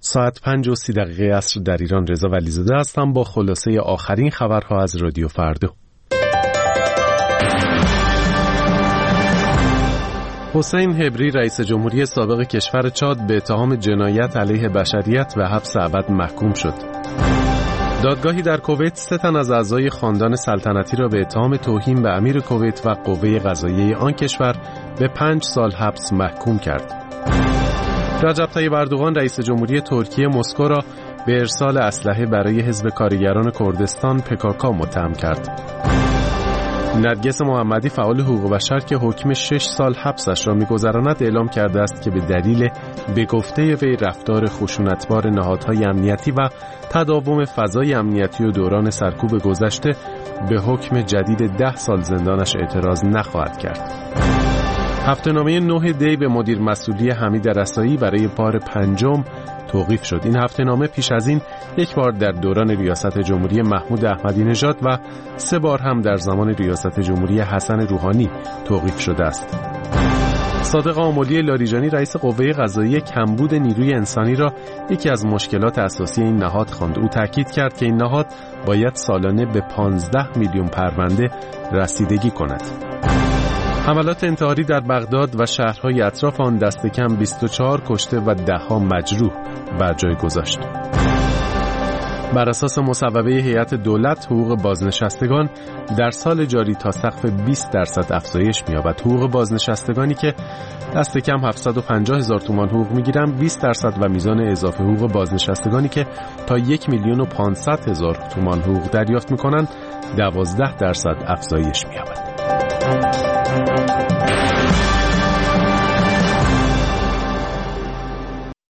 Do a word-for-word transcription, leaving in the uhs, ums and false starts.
ساعت پنج و سی دقیقه عصر در ایران. رضا ولیزاده هستم با خلاصه آخرین خبرها از رادیو فردا. حسین حبری رئیس جمهوری سابق کشور چاد به اتهام جنایت علیه بشریت و حبس ابد محکوم شد. دادگاهی در کویت سه تن از اعضای خاندان سلطنتی را به اتهام توهین به امیر کویت و قوه قضاییه آن کشور به پنج سال حبس محکوم کرد. رجب طیب اردوغان رئیس جمهوری ترکیه مسکو را به ارسال اسلحه برای حزب کارگران کردستان پکاکا متهم کرد. نرگس محمدی فعال حقوق بشر که حکم شش سال حبسش را می‌گذراند اعلام کرده است که به دلیل به گفته وی رفتار خشونتبار نهادهای امنیتی و تداوم فضای امنیتی و دوران سرکوب گذشته به حکم جدید ده سال زندانش اعتراض نخواهد کرد. هفته‌نامه نه دی به مدیر مسئولی حمید رسایی برای بار پنجم توقیف شد. این هفته‌نامه پیش از این یک بار در دوران ریاست جمهوری محمود احمدی نژاد و سه بار هم در زمان ریاست جمهوری حسن روحانی توقیف شده است. صادق آملی لاریجانی رئیس قوه قضاییه کمبود نیروی انسانی را یکی از مشکلات اساسی این نهاد خواند. او تاکید کرد که این نهاد باید سالانه به پانزده میلیون پرونده رسیدگی کند. حملات انتحاری در بغداد و شهرهای اطراف آن دست کم بیست و چهار کشته و ده ها مجروح بر جای گذاشت. بر اساس مصوبه هیئت دولت حقوق بازنشستگان در سال جاری تا سقف بیست درصد افزایش می‌یابد. حقوق بازنشستگانی که دست کم هفتصد و پنجاه هزار تومان حقوق می‌گیرند بیست درصد و میزان اضافه حقوق بازنشستگانی که تا یک میلیون و پانصد هزار تومان حقوق دریافت می‌کنند دوازده درصد افزایش می‌یابد.